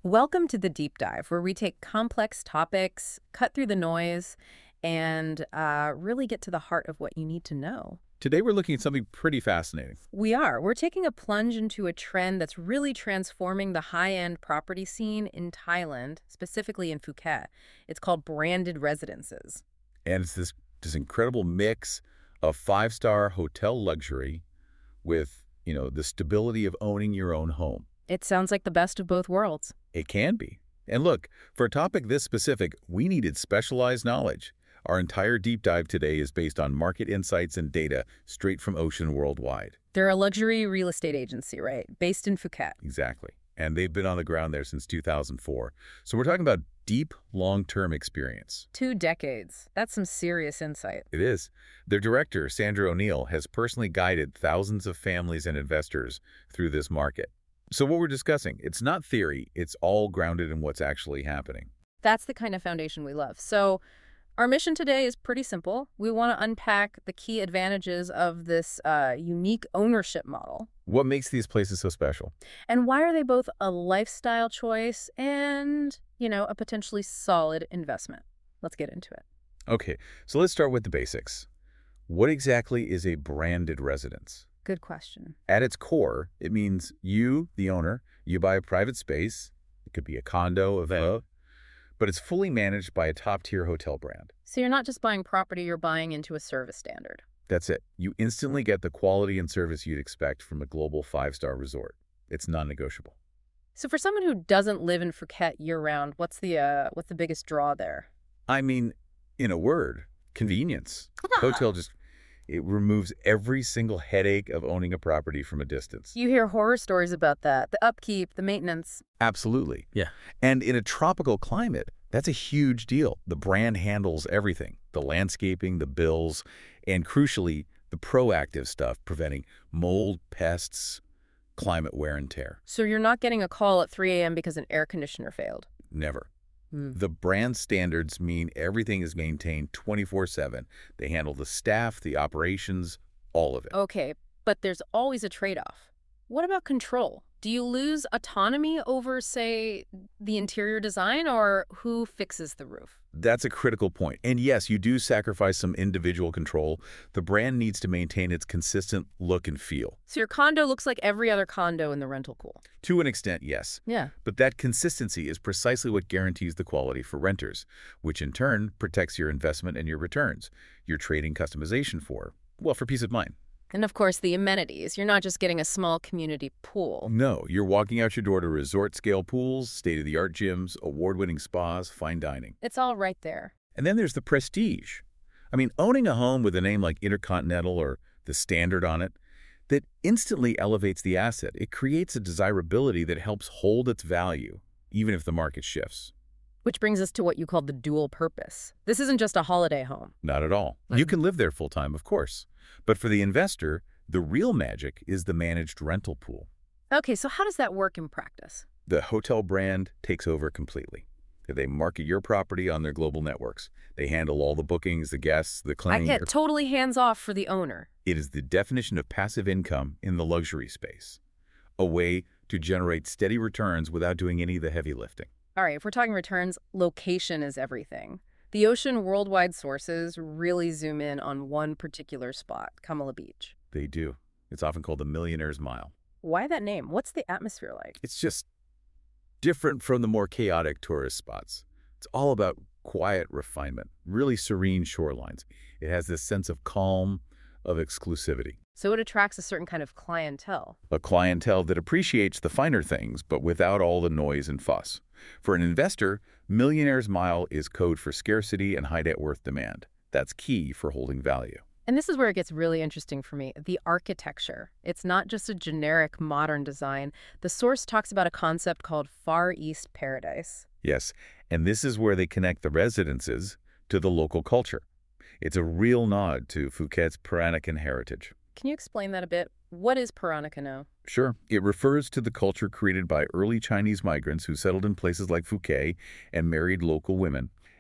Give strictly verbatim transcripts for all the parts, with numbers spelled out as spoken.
Welcome to the Deep Dive, where we take complex topics, cut through the noise, and uh, really get to the heart of what you need to know. Today we're looking at something pretty fascinating. We are. We're taking a plunge into a trend that's really transforming the high-end property scene in Thailand, specifically in Phuket. It's called branded residences. And it's this, this incredible mix of five-star hotel luxury with, you know, the stability of owning your own home. It sounds like the best of both worlds. It can be. And look, for a topic this specific, we needed specialized knowledge. Our entire deep dive today is based on market insights and data straight from Ocean Worldwide. They're a luxury real estate agency, right? Based in Phuket. Exactly. And they've been on the ground there since two thousand four. So we're talking about deep, long-term experience. Two decades. That's some serious insight. It is. Their director, Sandra O'Neill, has personally guided thousands of families and investors through this market. So what we're discussing, it's not theory, it's all grounded in what's actually happening. That's the kind of foundation we love. So our mission today is pretty simple. We want to unpack the key advantages of this uh, unique ownership model. What makes these places so special? And why are they both a lifestyle choice and, you know, a potentially solid investment? Let's get into it. Okay, so let's start with the basics. What exactly is a branded residence? Good question. At its core, it means you, the owner, you buy a private space. It could be a condo, a villa, but it's fully managed by a top-tier hotel brand. So you're not just buying property, you're buying into a service standard. That's it. You instantly get the quality and service you'd expect from a global five-star resort. It's non-negotiable. So for someone who doesn't live in Phuket year-round, what's the uh, what's the biggest draw there? I mean, in a word, convenience. Hotel just... It removes every single headache of owning a property from a distance. You hear horror stories about that. The upkeep, the maintenance. Absolutely. Yeah. And in a tropical climate, that's a huge deal. The brand handles everything. The landscaping, the bills, and crucially, the proactive stuff preventing mold, pests, climate wear and tear. So you're not getting a call at three A M because an air conditioner failed. Never. Mm. The brand standards mean everything is maintained twenty-four seven. They handle the staff, the operations, all of it. Okay, but there's always a trade-off. What about control? Do you lose autonomy over, say, the interior design, or who fixes the roof? That's a critical point. And yes, you do sacrifice some individual control. The brand needs to maintain its consistent look and feel. So your condo looks like every other condo in the rental pool. To an extent, yes. Yeah. But that consistency is precisely what guarantees the quality for renters, which in turn protects your investment and your returns. You're trading customization for, well, for peace of mind. And of course, the amenities. You're not just getting a small community pool. No, you're walking out your door to resort-scale pools, state-of-the-art gyms, award-winning spas, fine dining. It's all right there. And then there's the prestige. I mean, owning a home with a name like Intercontinental or the Standard on it, that instantly elevates the asset. It creates a desirability that helps hold its value, even if the market shifts. Which brings us to what you call the dual purpose. This isn't just a holiday home. Not at all. You can live there full-time, of course. But for the investor, the real magic is the managed rental pool. Okay, so how does that work in practice? The hotel brand takes over completely. They market your property on their global networks. They handle all the bookings, the guests, the I cleaning. get totally hands-off for the owner. It is the definition of passive income in the luxury space, a way to generate steady returns without doing any of the heavy lifting. All right, if we're talking returns, location is everything. The Ocean Worldwide sources really zoom in on one particular spot, Kamala Beach. They do. It's often called the Millionaire's Mile. Why that name? What's the atmosphere like? It's just different from the more chaotic tourist spots. It's all about quiet refinement, really serene shorelines. It has this sense of calm, of exclusivity. So it attracts a certain kind of clientele. A clientele that appreciates the finer things, but without all the noise and fuss. For an investor, Millionaire's Mile is code for scarcity and high net worth demand. That's key for holding value. And this is where it gets really interesting for me, the architecture. It's not just a generic modern design. The source talks about a concept called Far East Paradise. Yes, and this is where they connect the residences to the local culture. It's a real nod to Phuket's Peranakan heritage. Can you explain that a bit? What is Peranakan? Sure. It refers to the culture created by early Chinese migrants who settled in places like Phuket and married local women.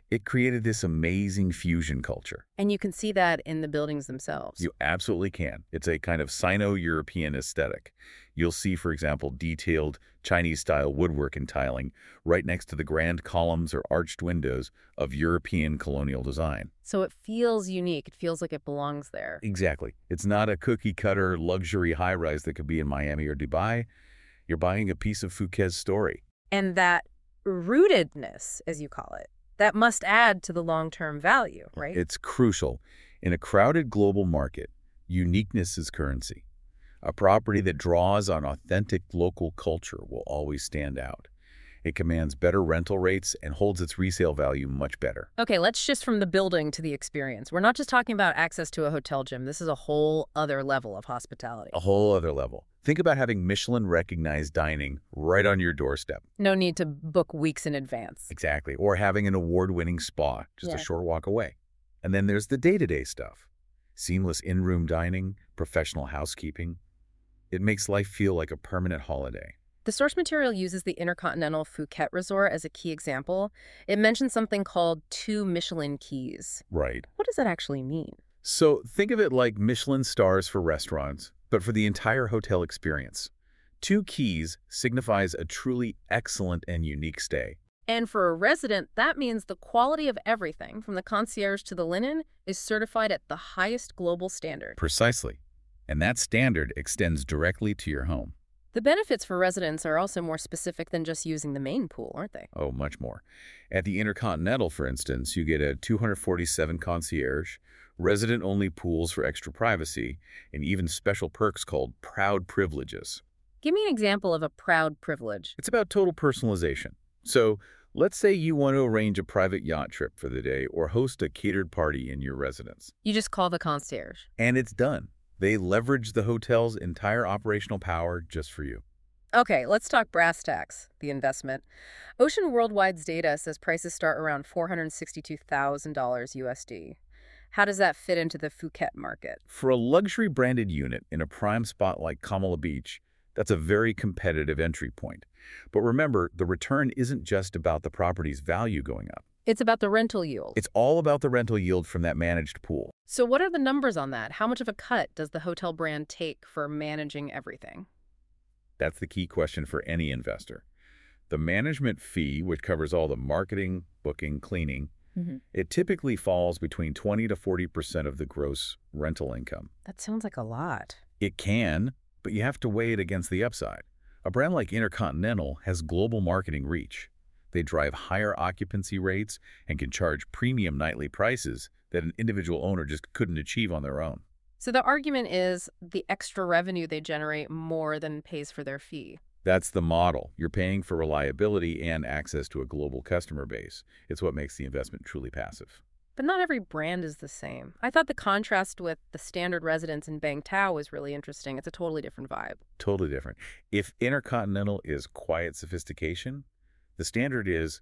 It created this amazing fusion culture. And you can see that in the buildings themselves. You absolutely can. It's a kind of Sino-European aesthetic. You'll see, for example, detailed Chinese-style woodwork and tiling right next to the grand columns or arched windows of European colonial design. So it feels unique. It feels like it belongs there. Exactly. It's not a cookie-cutter luxury high-rise that could be in Miami or Dubai. You're buying a piece of Phuquet's story. And that rootedness, as you call it, that must add to the long-term value, right? It's crucial. In a crowded global market, uniqueness is currency. A property that draws on authentic local culture will always stand out. It commands better rental rates and holds its resale value much better. Okay, let's shift from the building to the experience. We're not just talking about access to a hotel gym. This is a whole other level of hospitality. A whole other level. Think about having Michelin-recognized dining right on your doorstep. No need to book weeks in advance. Exactly. Or having an award-winning spa just Yeah. a short walk away. And then there's the day-to-day stuff. Seamless in-room dining, professional housekeeping. It makes life feel like a permanent holiday. The source material uses the Intercontinental Phuket Resort as a key example. It mentions something called two Michelin keys. Right. What does that actually mean? So think of it like Michelin stars for restaurants, but for the entire hotel experience. Two keys signifies a truly excellent and unique stay. And for a resident, that means the quality of everything, from the concierge to the linen, is certified at the highest global standard. Precisely. And that standard extends directly to your home. The benefits for residents are also more specific than just using the main pool, aren't they? Oh, much more. At the Intercontinental, for instance, you get a two hundred forty-seven concierge, resident-only pools for extra privacy, and even special perks called proud privileges. Give me an example of a proud privilege. It's about total personalization. So let's say you want to arrange a private yacht trip for the day or host a catered party in your residence. You just call the concierge. And it's done. They leverage the hotel's entire operational power just for you. Okay, let's talk brass tacks, the investment. Ocean Worldwide's data says prices start around four hundred sixty-two thousand dollars U S D. How does that fit into the Phuket market? For a luxury branded unit in a prime spot like Kamala Beach, that's a very competitive entry point. But remember, the return isn't just about the property's value going up. It's about the rental yield. It's all about the rental yield from that managed pool. So what are the numbers on that? How much of a cut does the hotel brand take for managing everything? That's the key question for any investor. The management fee, which covers all the marketing, booking, cleaning, Mm-hmm. it typically falls between twenty to forty percent of the gross rental income. That sounds like a lot. It can, but you have to weigh it against the upside. A brand like Intercontinental has global marketing reach. They drive higher occupancy rates and can charge premium nightly prices that an individual owner just couldn't achieve on their own. So the argument is the extra revenue they generate more than pays for their fee. That's the model. You're paying for reliability and access to a global customer base. It's what makes the investment truly passive. But not every brand is the same. I thought the contrast with the standard residence in Bang Tao was really interesting. It's a totally different vibe. Totally different. If Intercontinental is quiet sophistication, the standard is,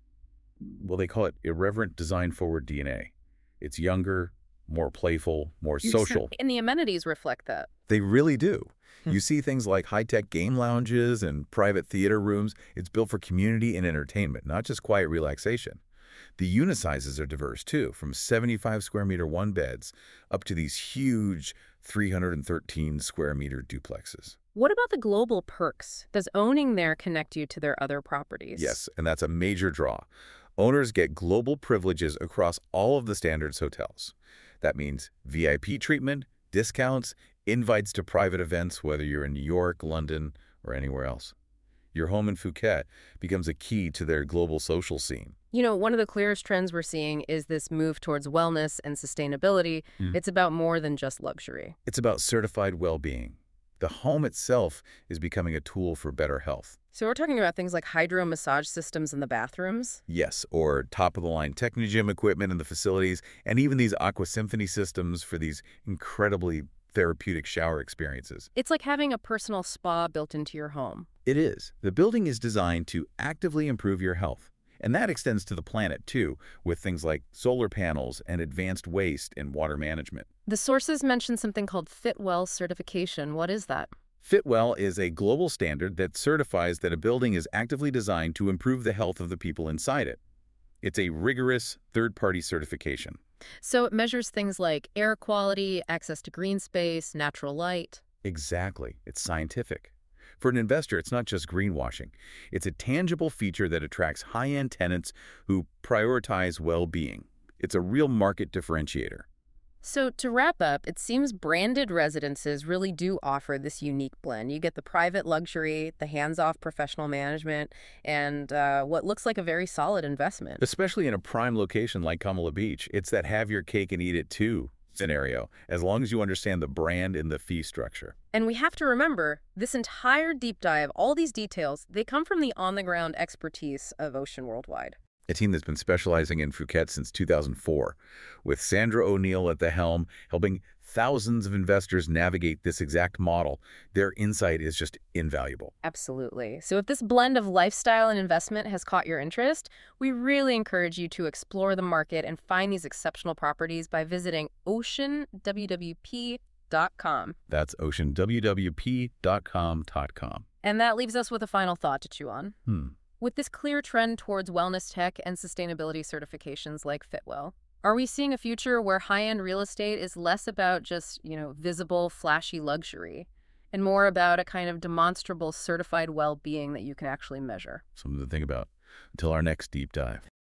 well, they call it irreverent design-forward D N A. It's younger, more playful, more social. And the amenities reflect that. They really do. You see things like high-tech game lounges and private theater rooms. It's built for community and entertainment, not just quiet relaxation. The unit sizes are diverse, too, from seventy-five square meter one beds up to these huge three hundred thirteen square meter duplexes. What about the global perks? Does owning there connect you to their other properties? Yes, and that's a major draw. Owners get global privileges across all of the Standards hotels. That means V I P treatment, discounts, invites to private events, whether you're in New York, London, or anywhere else. Your home in Phuket becomes a key to their global social scene. You know, one of the clearest trends we're seeing is this move towards wellness and sustainability. Mm. It's about more than just luxury. It's about certified well-being. The home itself is becoming a tool for better health. So we're talking about things like hydro massage systems in the bathrooms? Yes, or top-of-the-line Technogym equipment in the facilities, and even these Aqua Symphony systems for these incredibly therapeutic shower experiences. It's like having a personal spa built into your home. It is. The building is designed to actively improve your health. And that extends to the planet, too, with things like solar panels and advanced waste and water management. The sources mention something called Fitwel certification. What is that? Fitwel is a global standard that certifies that a building is actively designed to improve the health of the people inside it. It's a rigorous third-party certification. So it measures things like air quality, access to green space, natural light. Exactly. It's scientific. For an investor, it's not just greenwashing. It's a tangible feature that attracts high-end tenants who prioritize well-being. It's a real market differentiator. So to wrap up, it seems branded residences really do offer this unique blend. You get the private luxury, the hands-off professional management, and uh, what looks like a very solid investment. Especially in a prime location like Kamala Beach, it's that have your cake and eat it too scenario, as long as you understand the brand and the fee structure. And we have to remember, this entire deep dive, all these details, they come from the on-the-ground expertise of Ocean Worldwide. A team that's been specializing in Phuket since two thousand four, with Sandra O'Neill at the helm, helping thousands of investors navigate this exact model. Their insight is just invaluable. Absolutely. So if this blend of lifestyle and investment has caught your interest, we really encourage you to explore the market and find these exceptional properties by visiting ocean w w p dot com. That's ocean w w p dot com. And that leaves us with a final thought to chew on. Hmm. With this clear trend towards wellness tech and sustainability certifications like Fitwel, are we seeing a future where high-end real estate is less about just, you know, visible, flashy luxury and more about a kind of demonstrable certified well-being that you can actually measure? Something to think about. Until our next deep dive.